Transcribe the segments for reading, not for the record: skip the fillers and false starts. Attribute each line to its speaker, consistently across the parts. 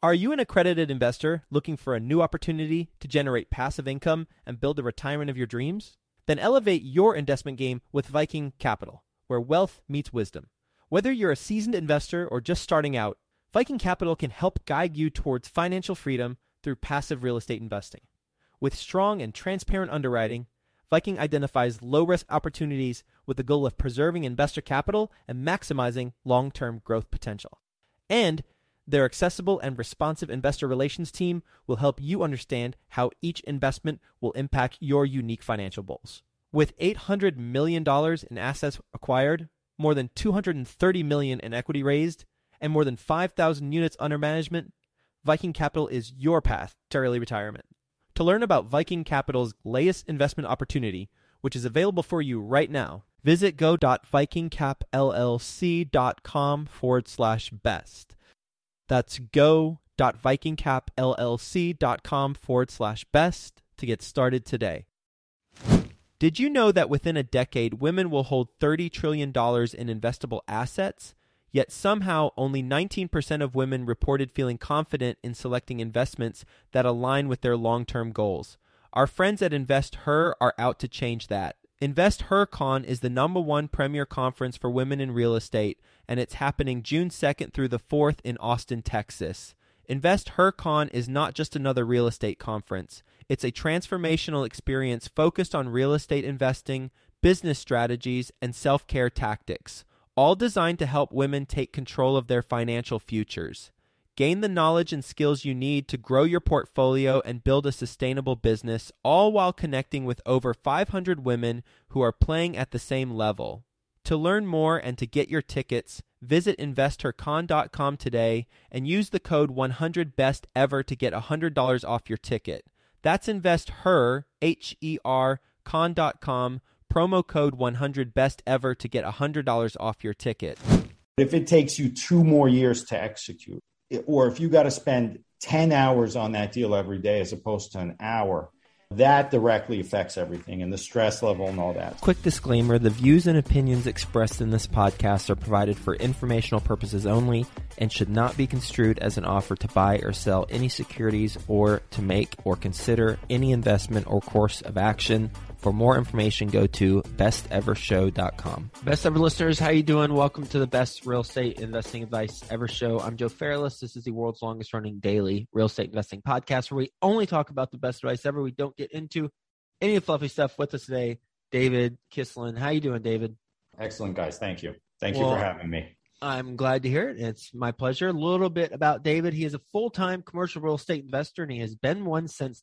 Speaker 1: Are you an accredited investor looking for a new opportunity to generate passive income and build the retirement of your dreams? Then elevate your investment game with Viking Capital, where wealth meets wisdom. Whether you're a seasoned investor or just starting out, Viking Capital can help guide you towards financial freedom through passive real estate investing. With strong and transparent underwriting, Viking identifies low-risk opportunities with the goal of preserving investor capital and maximizing long-term growth potential. And their accessible and responsive investor relations team will help you understand how each investment will impact your unique financial goals. With $800 million in assets acquired, more than $230 million in equity raised, and more than 5,000 units under management, Viking Capital is your path to early retirement. To learn about Viking Capital's latest investment opportunity, which is available for you right now, visit go.vikingcapllc.com/best. That's go.vikingcapllc.com/best to get started today. Did you know that within a decade, women will hold $30 trillion in investable assets? Yet somehow only 19% of women reported feeling confident in selecting investments that align with their long-term goals. Our friends at InvestHer are out to change that. InvestHerCon is the #1 premier conference for women in real estate, and it's happening June 2nd through the 4th in Austin, Texas. InvestHerCon is not just another real estate conference. It's a transformational experience focused on real estate investing, business strategies, and self-care tactics, all designed to help women take control of their financial futures. Gain the knowledge and skills you need to grow your portfolio and build a sustainable business, all while connecting with over 500 women who are playing at the same level. To learn more and to get your tickets, visit InvestHerCon.com today and use the code 100BESTEVER to get $100 off your ticket. That's InvestHer, H-E-R, con.com, promo code 100BESTEVER to get $100 off your ticket.
Speaker 2: If it takes you 2 more years to execute, or if you got to spend 10 hours on that deal every day as opposed to an hour, that directly affects everything and the stress level and all that.
Speaker 1: Quick disclaimer, the views and opinions expressed in this podcast are provided for informational purposes only and should not be construed as an offer to buy or sell any securities or to make or consider any investment or course of action. For more information, go to bestevershow.com. Best Ever listeners, how you doing? Welcome to the Best Real Estate Investing Advice Ever Show. I'm Joe Fairless. This is the world's longest running daily real estate investing podcast where we only talk about the best advice ever. We don't get into any of the fluffy stuff. With us today, David Kislin. How you doing, David?
Speaker 2: Excellent, guys. Thank you. Thank you for having me.
Speaker 1: I'm glad to hear it. It's my pleasure. A little bit about David. He is a full-time commercial real estate investor, and he has been one since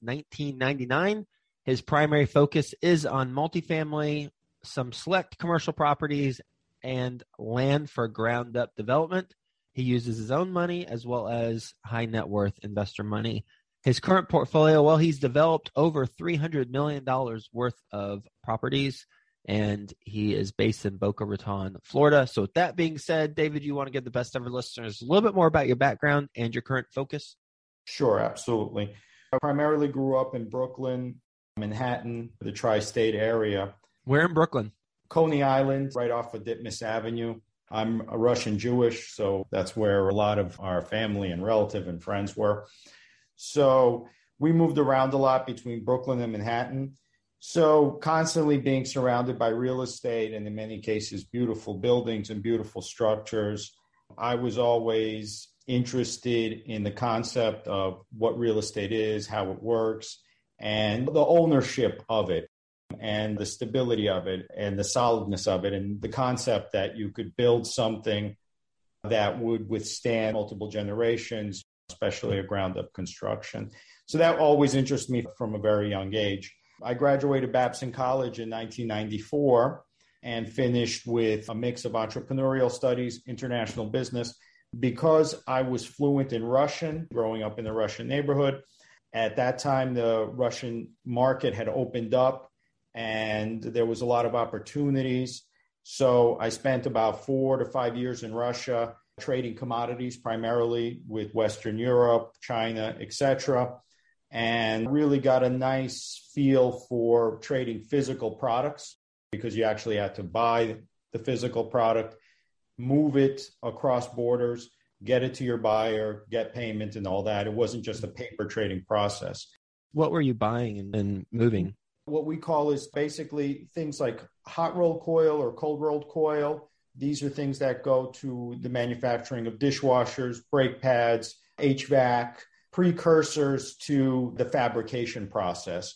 Speaker 1: 1999. His primary focus is on multifamily, some select commercial properties, and land for ground-up development. He uses his own money as well as high net worth investor money. His current portfolio, well, he's developed over $300 million worth of properties, and he is based in Boca Raton, Florida. So with that being said, David, you want to give the Best Ever listeners a little bit more about your background and your current focus?
Speaker 2: Sure, absolutely. I primarily grew up in Brooklyn, Manhattan, the tri-state area.
Speaker 1: Where in Brooklyn?
Speaker 2: Coney Island, right off of Ditmas Avenue. I'm a Russian Jewish, so that's where a lot of our family and relative and friends were. So we moved around a lot between Brooklyn and Manhattan. So constantly being surrounded by real estate and in many cases beautiful buildings and beautiful structures, I was always interested in the concept of what real estate is, how it works, and the ownership of it, and the stability of it, and the solidness of it, and the concept that you could build something that would withstand multiple generations, especially a ground-up construction. So that always interested me from a very young age. I graduated Babson College in 1994 and finished with a mix of entrepreneurial studies, international business. Because I was fluent in Russian, growing up in the Russian neighborhood, at that time, the Russian market had opened up and there was a lot of opportunities. So I spent about 4 to 5 years in Russia trading commodities, primarily with Western Europe, China, etc., and really got a nice feel for trading physical products because you actually had to buy the physical product, move it across borders, get it to your buyer, get payment and all that. It wasn't just a paper trading process.
Speaker 1: What were you buying and moving?
Speaker 2: What we call is basically things like hot rolled coil or cold rolled coil. These are things that go to the manufacturing of dishwashers, brake pads, HVAC, precursors to the fabrication process.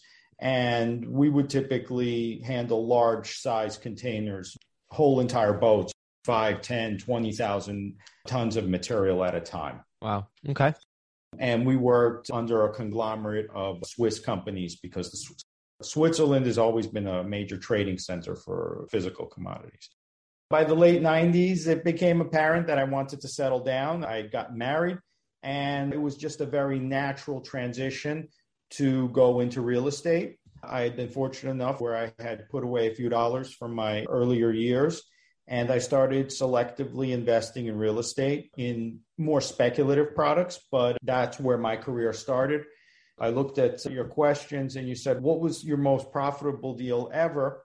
Speaker 2: And we would typically handle large size containers, whole entire boats, 5, 10, 20,000 tons of material at a time.
Speaker 1: Wow. Okay.
Speaker 2: And we worked under a conglomerate of Swiss companies because Switzerland has always been a major trading center for physical commodities. By the late 90s, it became apparent that I wanted to settle down. I got married, and it was just a very natural transition to go into real estate. I had been fortunate enough where I had put away a few dollars from my earlier years, and I started selectively investing in real estate in more speculative products, but that's where my career started. I looked at your questions, and you said, what was your most profitable deal ever?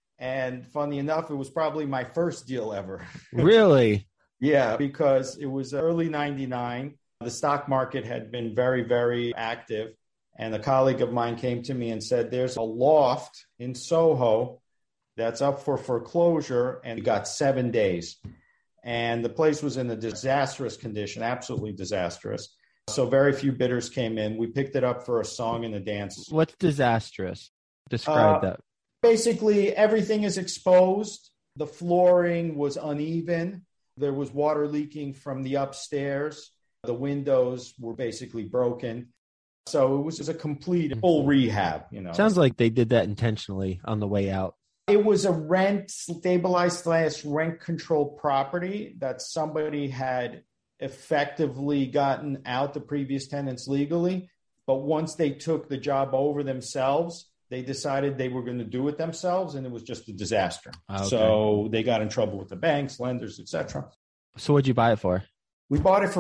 Speaker 2: And funny enough, it was probably my first deal ever.
Speaker 1: Really?
Speaker 2: Yeah, because it was early 99. The stock market had been very, very active. And a colleague of mine came to me and said, there's a loft in Soho that's up for foreclosure, and we got 7 days. And the place was in a disastrous condition, absolutely disastrous. So very few bidders came in. We picked it up for a song and a dance.
Speaker 1: What's disastrous? Describe that.
Speaker 2: Basically, everything is exposed. The flooring was uneven. There was water leaking from the upstairs. The windows were basically broken. So it was a complete full rehab,
Speaker 1: Sounds like they did that intentionally on the way out.
Speaker 2: It was a rent stabilized / rent controlled property that somebody had effectively gotten out the previous tenants legally. But once they took the job over themselves, they decided they were going to do it themselves, and it was just a disaster. Okay. So they got in trouble with the banks, lenders, etc.
Speaker 1: So what'd you buy it for?
Speaker 2: We bought it for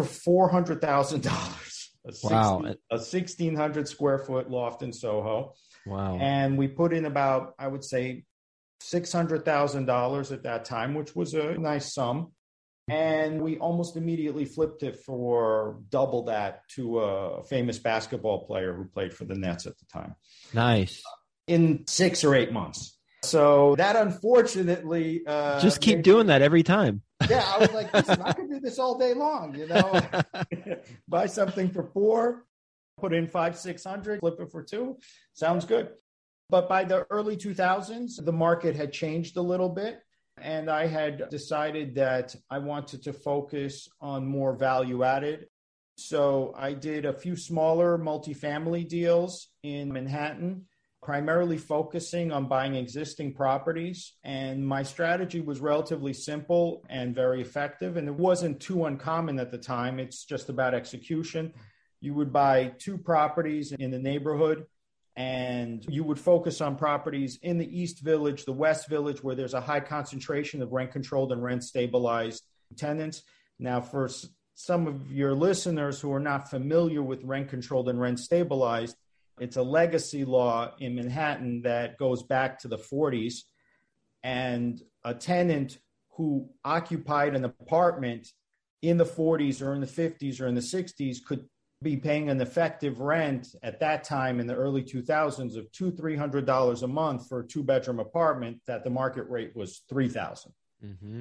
Speaker 2: $400,000.
Speaker 1: Wow.
Speaker 2: A 1,600 square foot loft in Soho.
Speaker 1: Wow.
Speaker 2: And we put in about, I would say, $600,000 at that time, which was a nice sum. And we almost immediately flipped it for double that to a famous basketball player who played for the Nets at the time.
Speaker 1: Nice.
Speaker 2: In 6 or 8 months. So that unfortunately...
Speaker 1: just keep doing that every time.
Speaker 2: Yeah, I was like, listen, I could do this all day long, Buy something for $4, put in $500-600, flip it for $2. Sounds good. But by the early 2000s, the market had changed a little bit. And I had decided that I wanted to focus on more value added. So I did a few smaller multifamily deals in Manhattan, primarily focusing on buying existing properties. And my strategy was relatively simple and very effective. And it wasn't too uncommon at the time. It's just about execution. You would buy 2 properties in the neighborhood, and you would focus on properties in the East Village, the West Village, where there's a high concentration of rent-controlled and rent-stabilized tenants. Now, for some of your listeners who are not familiar with rent-controlled and rent-stabilized, it's a legacy law in Manhattan that goes back to the 40s. And a tenant who occupied an apartment in the 40s or in the 50s or in the 60s could be paying an effective rent at that time in the early 2000s of $200-300 a month for a 2-bedroom apartment that the market rate was $3,000.
Speaker 1: Mm-hmm.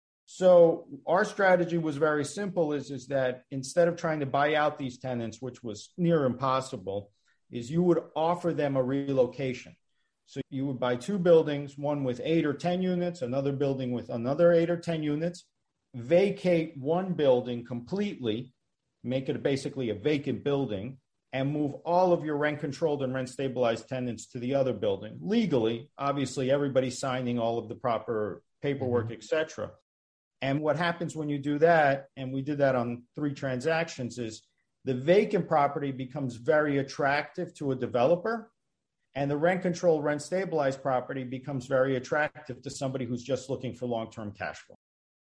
Speaker 2: So our strategy was very simple is that instead of trying to buy out these tenants, which was near impossible, is you would offer them a relocation. So you would buy 2 buildings, one with 8 or 10 units, another building with another 8 or 10 units, vacate one building completely, make it basically a vacant building, and move all of your rent-controlled and rent-stabilized tenants to the other building. Legally, obviously, everybody's signing all of the proper paperwork, etc. And what happens when you do that, and we did that on 3 transactions, is the vacant property becomes very attractive to a developer, and the rent-controlled, rent-stabilized property becomes very attractive to somebody who's just looking for long-term cash flow.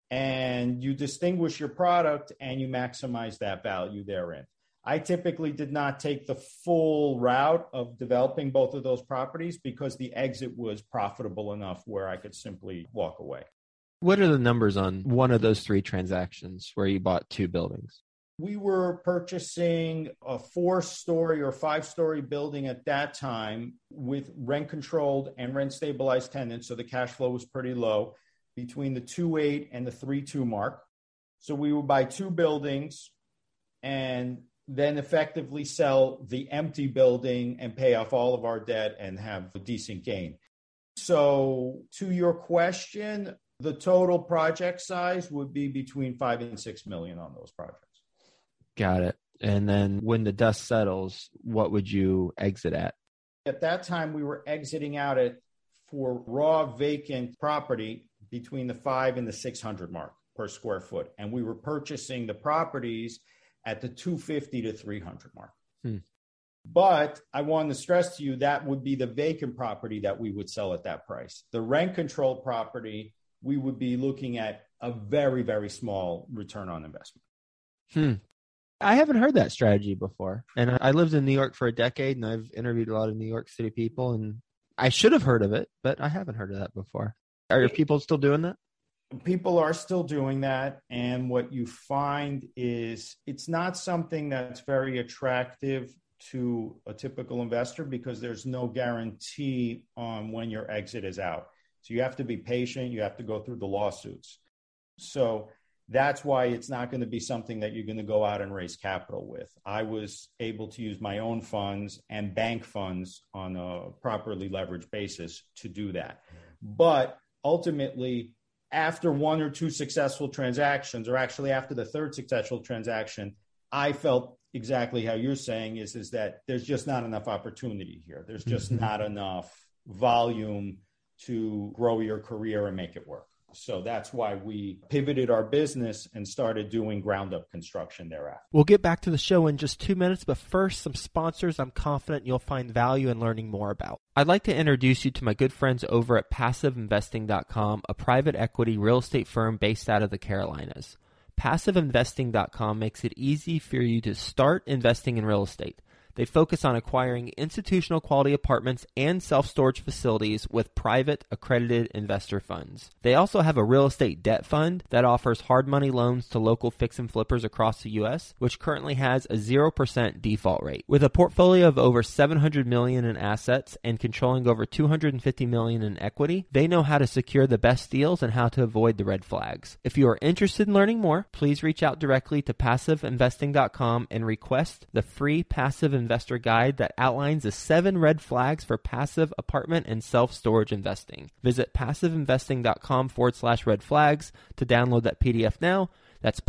Speaker 2: And you distinguish your product and you maximize that value therein. I typically did not take the full route of developing both of those properties because the exit was profitable enough where I could simply walk away.
Speaker 1: What are the numbers on one of those three transactions where you bought two buildings?
Speaker 2: We were purchasing a 4-story or 5-story building at that time with rent-controlled and rent-stabilized tenants, so the cash flow was pretty low, between the 2.8 and the 3.2 mark. So we would buy two buildings and then effectively sell the empty building and pay off all of our debt and have a decent gain. So to your question, the total project size would be between $5 and $6 million on those projects.
Speaker 1: Got it. And then when the dust settles, what would you exit at?
Speaker 2: At that time, we were exiting out at, for raw vacant property, between the 5 and the 600 mark per square foot. And we were purchasing the properties at the 250 to 300 mark. But I want to stress to you that would be the vacant property that we would sell at that price. The rent controlled property, we would be looking at a very, very small return on investment.
Speaker 1: I haven't heard that strategy before. And I lived in New York for a decade, and I've interviewed a lot of New York City people, and I should have heard of it, but I haven't heard of that before. Are people still doing that?
Speaker 2: People are still doing that. And what you find is it's not something that's very attractive to a typical investor because there's no guarantee on when your exit is out. So you have to be patient. You have to go through the lawsuits. So that's why it's not going to be something that you're going to go out and raise capital with. I was able to use my own funds and bank funds on a properly leveraged basis to do that. But ultimately, after one or two successful transactions, or actually after the third successful transaction, I felt exactly how you're saying is that there's just not enough opportunity here. There's just not enough volume to grow your career and make it work. So that's why we pivoted our business and started doing ground up construction thereafter.
Speaker 1: We'll get back to the show in just 2 minutes, but first, some sponsors I'm confident you'll find value in learning more about. I'd like to introduce you to my good friends over at PassiveInvesting.com, a private equity real estate firm based out of the Carolinas. PassiveInvesting.com makes it easy for you to start investing in real estate. They focus on acquiring institutional quality apartments and self-storage facilities with private accredited investor funds. They also have a real estate debt fund that offers hard money loans to local fix and flippers across the U.S., which currently has a 0% default rate. With a portfolio of over $700 million in assets and controlling over $250 million in equity, they know how to secure the best deals and how to avoid the red flags. If you are interested in learning more, please reach out directly to PassiveInvesting.com and request the free Passive Investor Guide that outlines the 7 red flags for passive apartment and self-storage investing. Visit PassiveInvesting.com/red flags to download that PDF now. That's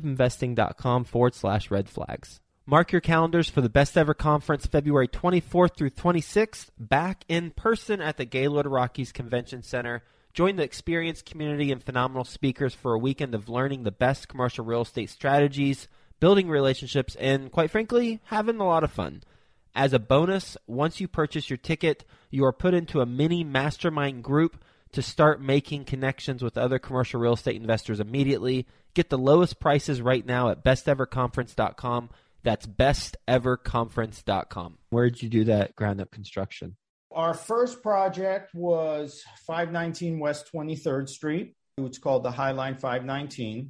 Speaker 1: PassiveInvesting.com/red flags. Mark your calendars for the Best Ever Conference, February 24th through 26th, back in person at the Gaylord Rockies Convention Center. Join the experienced community and phenomenal speakers for a weekend of learning the best commercial real estate strategies, building relationships, and quite frankly, having a lot of fun. As a bonus, once you purchase your ticket, you are put into a mini mastermind group to start making connections with other commercial real estate investors immediately. Get the lowest prices right now at besteverconference.com. That's besteverconference.com. Where did you do that ground up construction?
Speaker 2: Our first project was 519 West 23rd Street. It's called the Highline 519.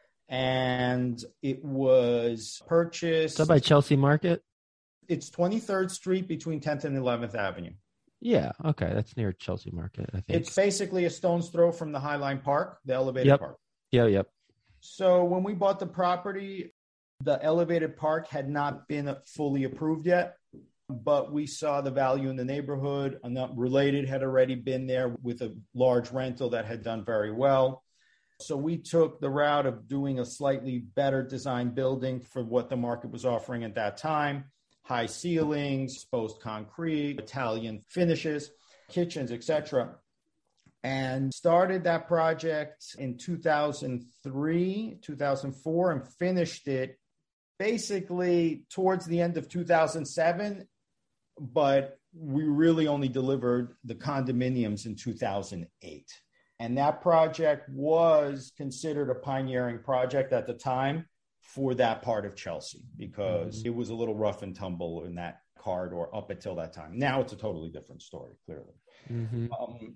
Speaker 2: And it was purchased.
Speaker 1: Is that by Chelsea Market?
Speaker 2: It's 23rd Street between 10th and 11th Avenue.
Speaker 1: Yeah, okay. That's near Chelsea Market, I think.
Speaker 2: It's basically a stone's throw from the Highline Park, the elevated park.
Speaker 1: Yep. So
Speaker 2: when we bought the property, the elevated park had not been fully approved yet, but we saw the value in the neighborhood. Related had already been there with a large rental that had done very well. So we took the route of doing a slightly better designed building for what the market was offering at that time. High ceilings, exposed concrete, Italian finishes, kitchens, etc. And started that project in 2003, 2004, and finished it basically towards the end of 2007. But we really only delivered the condominiums in 2008. And that project was considered a pioneering project at the time for that part of Chelsea because it was a little rough and tumble in that corridor up until that time. Now it's a totally different story, clearly.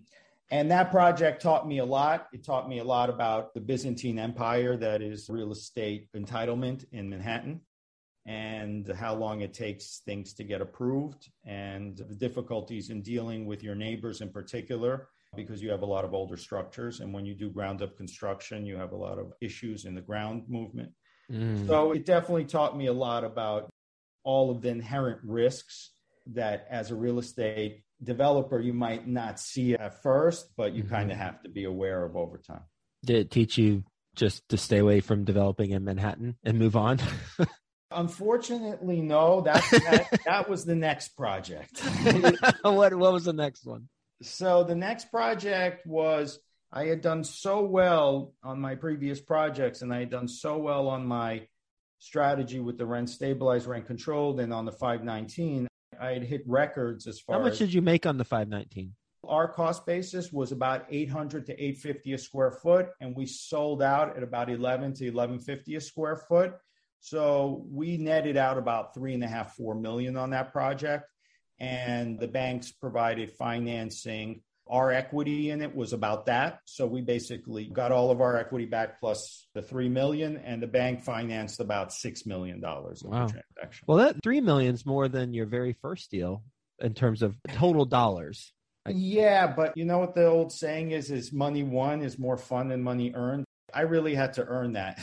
Speaker 2: And that project taught me a lot. It taught me a lot about the Byzantine Empire, that is real estate entitlement in Manhattan, and how long it takes things to get approved, and the difficulties in dealing with your neighbors in particular, because you have a lot of older structures. And when you do ground up construction, you have a lot of issues in the ground movement. So it definitely taught me a lot about all of the inherent risks that as a real estate developer, you might not see at first, but you kind of have to be aware of over time.
Speaker 1: Did it teach you just to stay away from developing in Manhattan and move on?
Speaker 2: Unfortunately, no. That was the next project.
Speaker 1: What was the next one?
Speaker 2: So the next project was, I had done so well on my previous projects, and I had done so well on my strategy with the rent stabilized, rent controlled, and on the 519. I had hit records as far as...
Speaker 1: How much did you make on the 519?
Speaker 2: Our cost basis was about $800 to $850 a square foot, and we sold out at about $11 to $1150 a square foot. So we netted out about $3.5–4 million on that project, and the banks provided financing. Our equity in it was about that. So we basically got all of our equity back plus the $3 million, and the bank financed about $6 million of the transaction.
Speaker 1: Well, that $3 million is more than your very first deal in terms of total dollars.
Speaker 2: Yeah, but you know what the old saying is money won is more fun than money earned. I really had to earn that.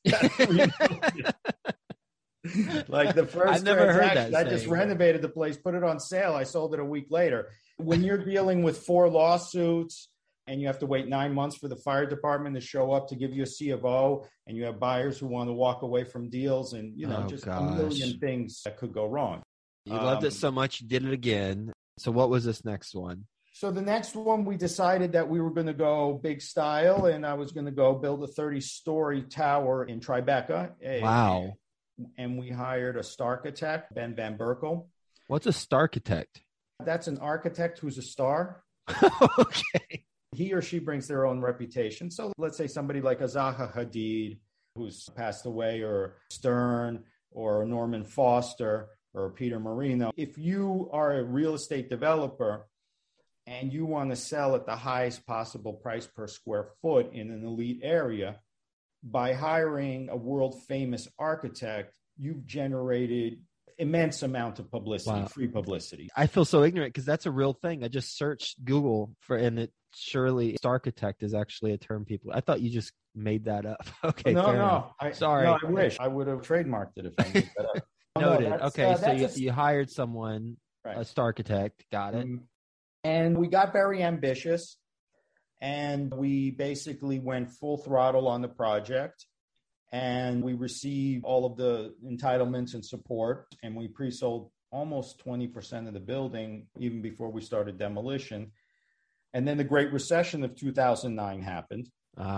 Speaker 2: Like the first
Speaker 1: I've never heard that
Speaker 2: I just renovated the place, put it on sale. I sold it a week later. When you're dealing with 4 lawsuits and you have to wait 9 months for the fire department to show up to give you a C of O, and you have buyers who want to walk away from deals, and a million things that could go wrong.
Speaker 1: You loved it so much, you did it again. So what was this next one?
Speaker 2: So the next one, we decided that we were going to go big style, and I was going to go build a 30-story tower in Tribeca.
Speaker 1: Wow.
Speaker 2: And we hired a starchitect, Ben Van Berkel.
Speaker 1: What's a starchitect?
Speaker 2: That's an architect who's a star.
Speaker 1: Okay.
Speaker 2: He or she brings their own reputation. So let's say somebody like a Zaha Hadid, who's passed away, or Stern, or Norman Foster, or Peter Marino. If you are a real estate developer and you want to sell at the highest possible price per square foot in an elite area, by hiring a world-famous architect, you've generated immense amount of publicity, free publicity.
Speaker 1: I feel so ignorant because that's a real thing. I just searched Google and it surely starchitect is actually a term people. I thought you just made that up. Okay.
Speaker 2: No.
Speaker 1: Sorry.
Speaker 2: No, I wish I would have trademarked it if I made that up.
Speaker 1: Noted. Okay. So you hired someone,
Speaker 2: right.
Speaker 1: A starchitect. Got it.
Speaker 2: And we got very ambitious. And we basically went full throttle on the project, and we received all of the entitlements and support, and we pre-sold almost 20% of the building even before we started demolition. And then the Great Recession of 2009 happened.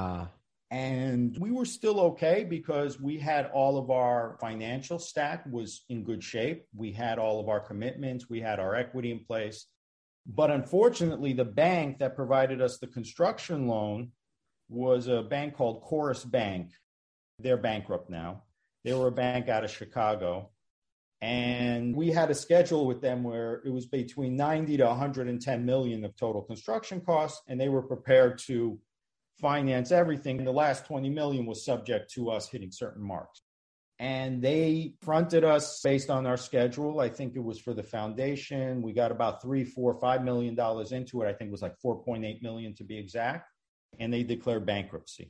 Speaker 2: And we were still okay because we had all of our financial stack was in good shape. We had all of our commitments. We had our equity in place. But unfortunately, the bank that provided us the construction loan was a bank called Chorus Bank. They're bankrupt now. They were a bank out of Chicago. And we had a schedule with them where it was between 90 to 110 million of total construction costs, and they were prepared to finance everything. The last 20 million was subject to us hitting certain marks. And they fronted us based on our schedule. I think it was for the foundation. We got about $3, $4, $5 million into it. I think it was like 4.8 million to be exact. And they declared bankruptcy.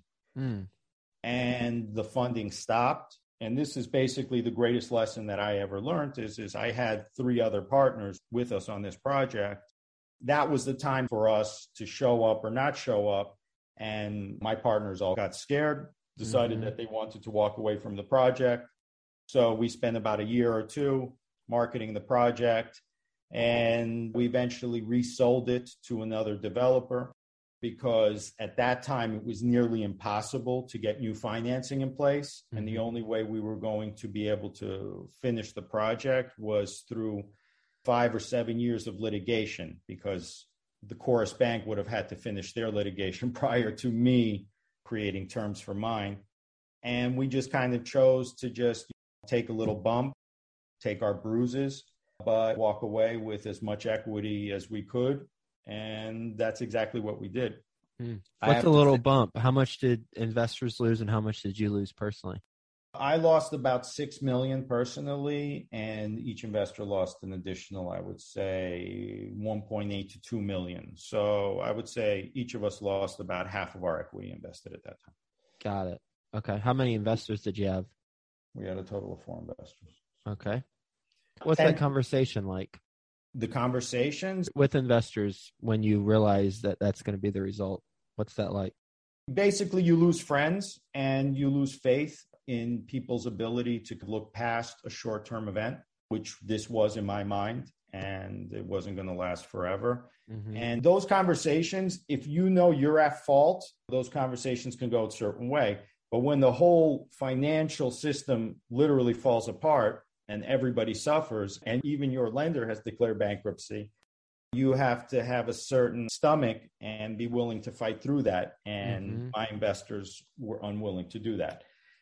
Speaker 2: And the funding stopped. And this is basically the greatest lesson that I ever learned is I had 3 other partners with us on this project. That was the time for us to show up or not show up. And my partners all got scared, decided that they wanted to walk away from the project. So we spent about a year or 2 marketing the project, and we eventually resold it to another developer because at that time it was nearly impossible to get new financing in place. And the only way we were going to be able to finish the project was through 5 or 7 years of litigation, because the Chorus Bank would have had to finish their litigation prior to me creating terms for mine. And we just kind of chose to just take a little bump, take our bruises, but walk away with as much equity as we could And that's exactly what we did.
Speaker 1: What's a little bump? How much did investors lose and how much did you lose personally?
Speaker 2: I lost about $6 million personally, and each investor lost an additional, I would say, 1.8 to 2 million. So I would say each of us lost about half of our equity invested at that time.
Speaker 1: Got it. Okay. How many investors did you have?
Speaker 2: We had a total of 4 investors.
Speaker 1: Okay. What's that conversation like?
Speaker 2: The conversations
Speaker 1: with investors when you realize that that's going to be the result. What's that like?
Speaker 2: Basically, you lose friends and you lose faith in people's ability to look past a short-term event, which this was in my mind, and it wasn't going to last forever. Mm-hmm. And those conversations, if you know you're at fault, those conversations can go a certain way. But when the whole financial system literally falls apart and everybody suffers, and even your lender has declared bankruptcy, you have to have a certain stomach and be willing to fight through that. And my investors were unwilling to do that.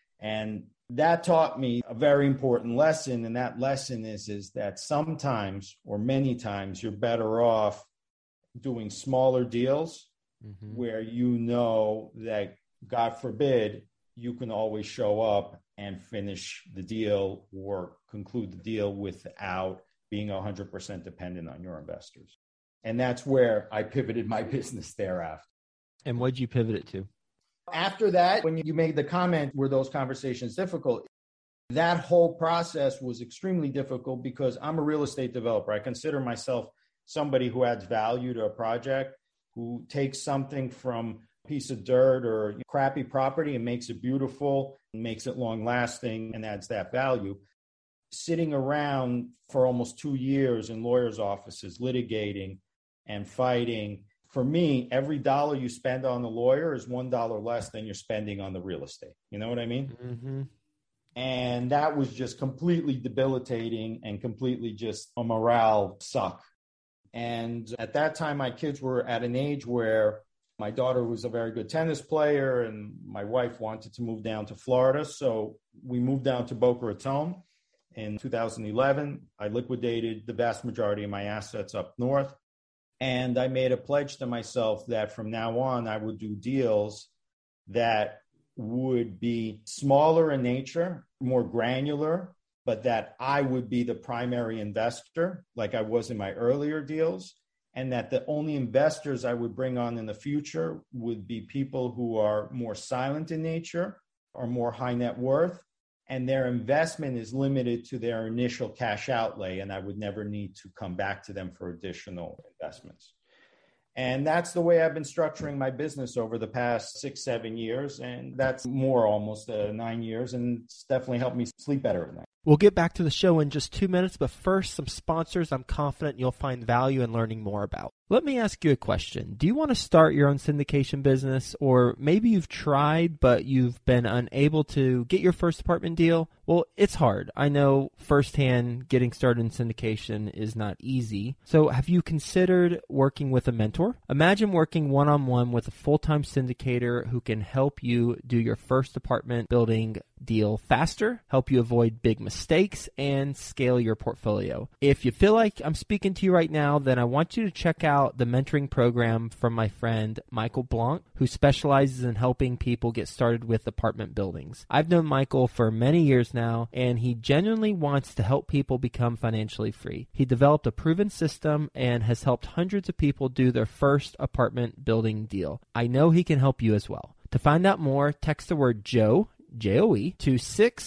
Speaker 2: And that taught me a very important lesson. And that lesson is that sometimes, or many times, you're better off doing smaller deals where you know that, God forbid, you can always show up and finish the deal or conclude the deal without being 100% dependent on your investors. And that's where I pivoted my business thereafter.
Speaker 1: And what did you pivot it to?
Speaker 2: After that, when you made the comment, were those conversations difficult? That whole process was extremely difficult because I'm a real estate developer. I consider myself somebody who adds value to a project, who takes something from a piece of dirt or crappy property and makes it beautiful, and makes it long lasting and adds that value. Sitting around for almost 2 years in lawyers' offices, litigating and fighting, for me, every dollar you spend on the lawyer is $1 less than you're spending on the real estate. You know what I mean? Mm-hmm. And that was just completely debilitating and completely just a morale suck. And at that time, my kids were at an age where my daughter was a very good tennis player and my wife wanted to move down to Florida. So we moved down to Boca Raton in 2011. I liquidated the vast majority of my assets up north. And I made a pledge to myself that from now on, I would do deals that would be smaller in nature, more granular, but that I would be the primary investor like I was in my earlier deals. And that the only investors I would bring on in the future would be people who are more silent in nature or more high net worth. And their investment is limited to their initial cash outlay, and I would never need to come back to them for additional investments. And that's the way I've been structuring my business over the past 6-7 years. And that's more almost 9 years. And it's definitely helped me sleep better at night.
Speaker 1: We'll get back to the show in just 2 minutes, but first, some sponsors I'm confident you'll find value in learning more about. Let me ask you a question. Do you want to start your own syndication business, or maybe you've tried, but you've been unable to get your first apartment deal? Well, it's hard. I know firsthand getting started in syndication is not easy. So have you considered working with a mentor? Imagine working one-on-one with a full-time syndicator who can help you do your first apartment building deal faster, help you avoid big mistakes, and scale your portfolio. If you feel like I'm speaking to you right now, then I want you to check out the mentoring program from my friend Michael Blanc, who specializes in helping people get started with apartment buildings. I've known Michael for many years now, and he genuinely wants to help people become financially free. He developed a proven system and has helped hundreds of people do their first apartment building deal. I know he can help you as well. To find out more, text the word Joe, J-O-E, to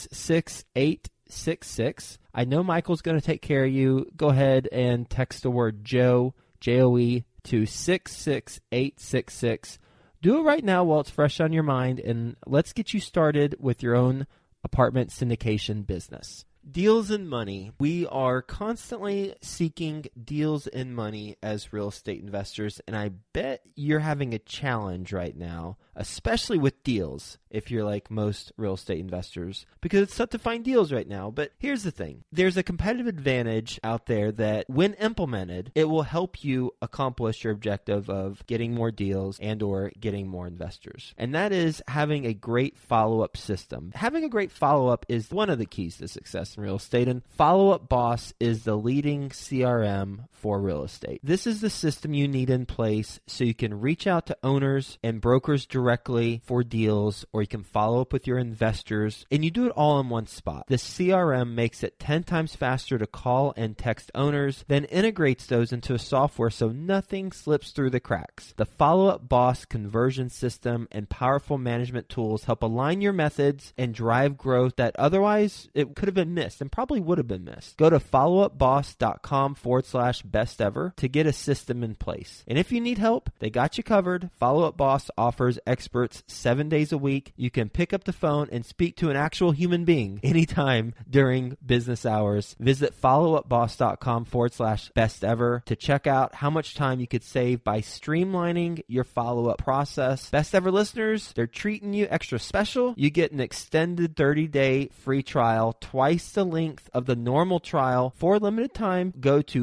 Speaker 1: 66866. I know Michael's going to take care of you. Go ahead and text the word Joe, J-O-E, to 66866. Do it right now while it's fresh on your mind, and let's get you started with your own apartment syndication business. Deals and money. We are constantly seeking deals and money as real estate investors, and I bet you're having a challenge right now especially with deals, if you're like most real estate investors, because it's tough to find deals right now. But here's the thing. There's a competitive advantage out there that when implemented, it will help you accomplish your objective of getting more deals and or getting more investors. And that is having a great follow-up system. Having a great follow-up is one of the keys to success in real estate, and Follow Up Boss is the leading CRM for real estate. This is the system you need in place so you can reach out to owners and brokers directly for deals, or you can follow up with your investors, and you do it all in one spot. The CRM makes it 10 times faster to call and text owners, then integrates those into a software so nothing slips through the cracks. The Follow Up Boss conversion system and powerful management tools help align your methods and drive growth that otherwise it could have been missed and probably would have been missed. Go to followupboss.com/best ever to get a system in place. And if you need help, they got you covered. Follow Up Boss offers experts 7 days a week. You can pick up the phone and speak to an actual human being anytime during business hours. Visit followupboss.com/best ever to check out how much time you could save by streamlining your follow-up process. Best Ever listeners, they're treating you extra special. You get an extended 30-day free trial, twice the length of the normal trial for a limited time. Go to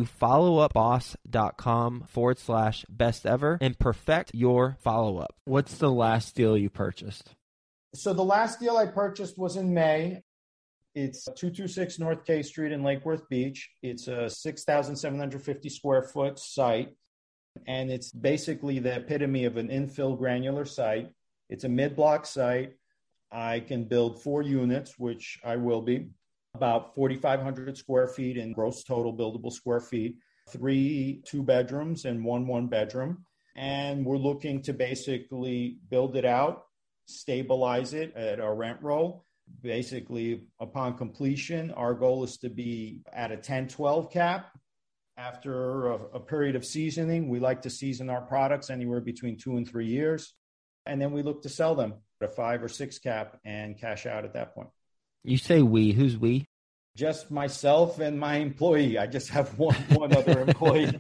Speaker 1: followupboss.com/best ever and perfect your follow-up. What's the last deal you purchased?
Speaker 2: So the last deal I purchased was in May. It's 226 North K Street in Lake Worth Beach. It's a 6,750 square foot site, and it's basically the epitome of an infill granular site. It's a mid-block site. I can build 4 units, which I will be, about 4,500 square feet in gross total buildable square feet, 3 2-bedrooms and 1 1-bedroom. And we're looking to basically build it out, stabilize it at our rent roll. Basically, upon completion, our goal is to be at a 10-12 cap. After a period of seasoning, we like to season our products anywhere between 2 and 3 years. And then we look to sell them at a 5 or 6 cap and cash out at that point.
Speaker 1: You say we. Who's we?
Speaker 2: Just myself and my employee. I just have one other employee.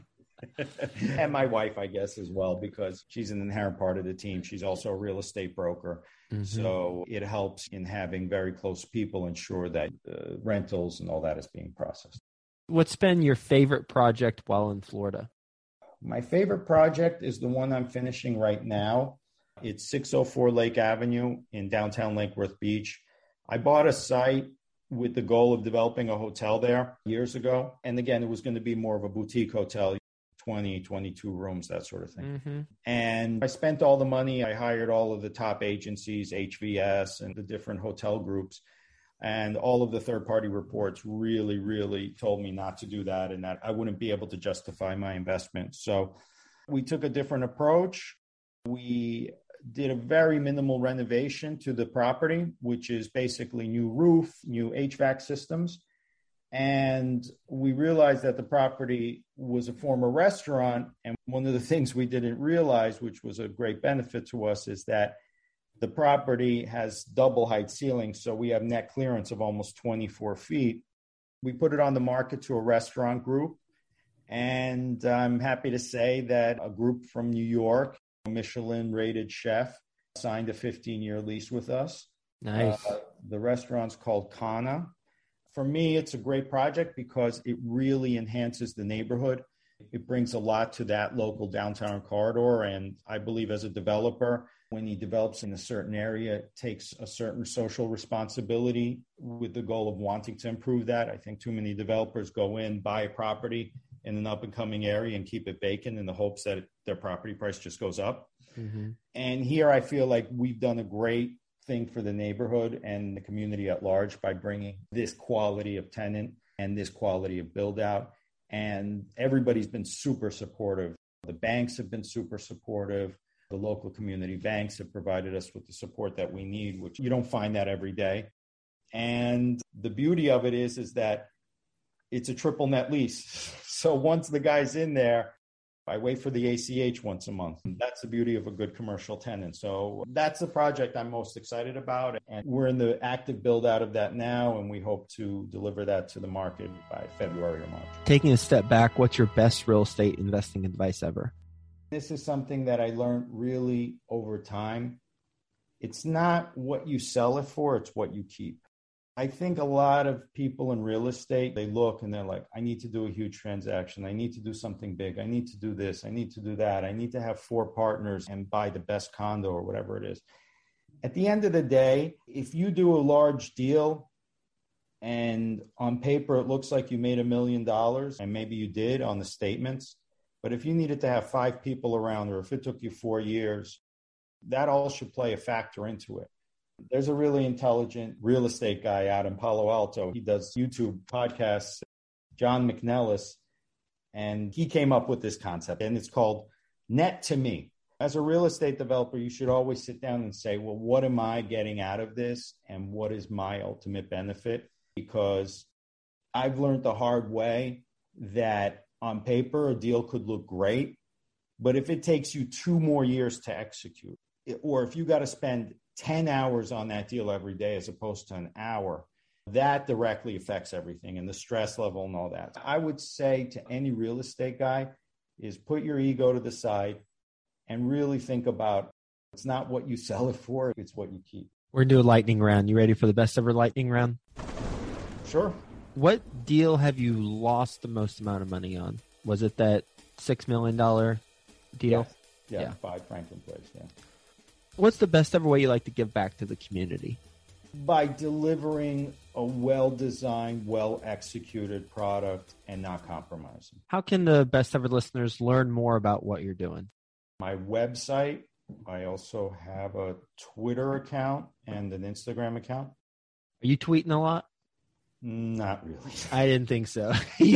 Speaker 2: And my wife, I guess, as well, because she's an inherent part of the team. She's also a real estate broker. Mm-hmm. So it helps in having very close people ensure that rentals and all that is being processed.
Speaker 1: What's been your favorite project while in Florida?
Speaker 2: My favorite project is the one I'm finishing right now. It's 604 Lake Avenue in downtown Lake Worth Beach. I bought a site with the goal of developing a hotel there years ago. And again, it was going to be more of a boutique hotel, 20, 22 rooms, that sort of thing. Mm-hmm. And I spent all the money. I hired all of the top agencies, HVS and the different hotel groups. And all of the third-party reports really, really told me not to do that and that I wouldn't be able to justify my investment. So we took a different approach. We did a very minimal renovation to the property, which is basically new roof, new HVAC systems. And we realized that the property was a former restaurant. And one of the things we didn't realize, which was a great benefit to us, is that the property has double height ceilings. So we have net clearance of almost 24 feet. We put it on the market to a restaurant group. And I'm happy to say that a group from New York, a Michelin-rated chef, signed a 15-year lease with us.
Speaker 1: Nice.
Speaker 2: The restaurant's called Kana. For me, it's a great project because it really enhances the neighborhood. It brings a lot to that local downtown corridor. And I believe as a developer, when he develops in a certain area, it takes a certain social responsibility with the goal of wanting to improve that. I think too many developers go in, buy a property in an up-and-coming area and keep it vacant in the hopes that their property price just goes up. Mm-hmm. And here I feel like we've done a great thing for the neighborhood and the community at large by bringing this quality of tenant and this quality of build out. And everybody's been super supportive. The banks have been super supportive. The local community banks have provided us with the support that we need, which you don't find that every day. And the beauty of it is that it's a triple net lease. So once the guy's in there, I wait for the ACH once a month. That's the beauty of a good commercial tenant. So that's the project I'm most excited about. And we're in the active build out of that now. And we hope to deliver that to the market by February or March.
Speaker 1: Taking a step back, what's your best real estate investing advice ever?
Speaker 2: This is something that I learned really over time. It's not what you sell it for, it's what you keep. I think a lot of people in real estate, they look and they're like, I need to do a huge transaction. I need to do something big. I need to do this. I need to do that. I need to have 4 partners and buy the best condo or whatever it is. At the end of the day, if you do a large deal and on paper it looks like you made $1 million, and maybe you did on the statements, but if you needed to have 5 people around, or if it took you 4 years, that all should play a factor into it. There's a really intelligent real estate guy out in Palo Alto. He does YouTube podcasts, John McNellis, and he came up with this concept, and it's called net to me. As a real estate developer, you should always sit down and say, well, what am I getting out of this? And what is my ultimate benefit? Because I've learned the hard way that on paper, a deal could look great, but if it takes you 2 more years to execute, or if you got to spend 10 hours on that deal every day as opposed to an hour, that directly affects everything and the stress level and all that. I would say to any real estate guy is put your ego to the side and really think about, it's not what you sell it for, it's what you keep.
Speaker 1: We're going to do a lightning round. You ready for the best ever lightning round?
Speaker 2: Sure.
Speaker 1: What deal have you lost the most amount of money on? Was it that $6 million deal?
Speaker 2: Yeah. 5 Franklin Place, yeah.
Speaker 1: What's the best ever way you like to give back to the community?
Speaker 2: By delivering a well-designed, well-executed product and not compromising.
Speaker 1: How can the best ever listeners learn more about what you're doing?
Speaker 2: My website. I also have a Twitter account and an Instagram account.
Speaker 1: Are you tweeting a lot?
Speaker 2: Not really.
Speaker 1: I didn't think so.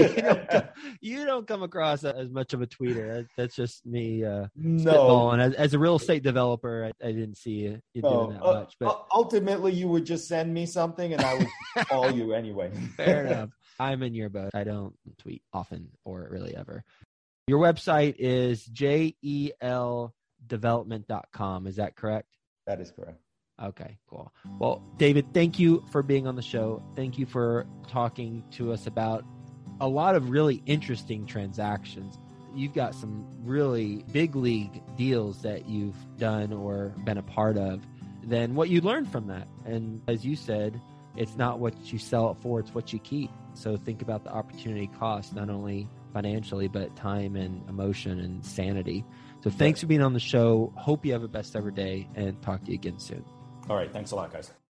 Speaker 1: You don't come across as much of a tweeter. That's just me.
Speaker 2: No.
Speaker 1: And as a real estate developer, I didn't see you doing that much. But
Speaker 2: ultimately, you would just send me something, and I would call you anyway.
Speaker 1: Fair enough. I'm in your boat. I don't tweet often or really ever. Your website is jeldevelopment.com. Is that correct?
Speaker 2: That is correct.
Speaker 1: Okay, cool. Well, David, thank you for being on the show. Thank you for talking to us about a lot of really interesting transactions. You've got some really big league deals that you've done or been a part of. Then what you learned from that. And as you said, it's not what you sell it for, it's what you keep. So think about the opportunity cost, not only financially, but time and emotion and sanity. So thanks for being on the show. Hope you have a best ever day, and talk to you again soon.
Speaker 2: All right. Thanks a lot, guys.